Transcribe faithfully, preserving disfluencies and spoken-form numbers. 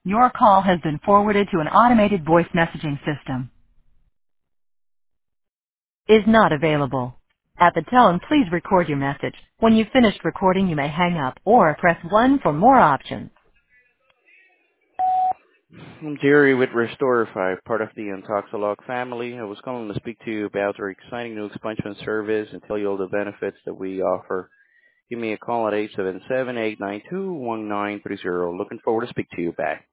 Your call has been forwarded to an automated voice messaging system. Is not available. At the tone, please record your message. When you've finished recording, you may hang up or press one for more options. I'm Jerry with Restorify, part of the Intoxilog family. I was calling to speak to you about our exciting new expansion service and tell you all the benefits that we offer. Give me a call at eight seven seven, eight nine two, one nine three zero. Looking forward to speak to you back.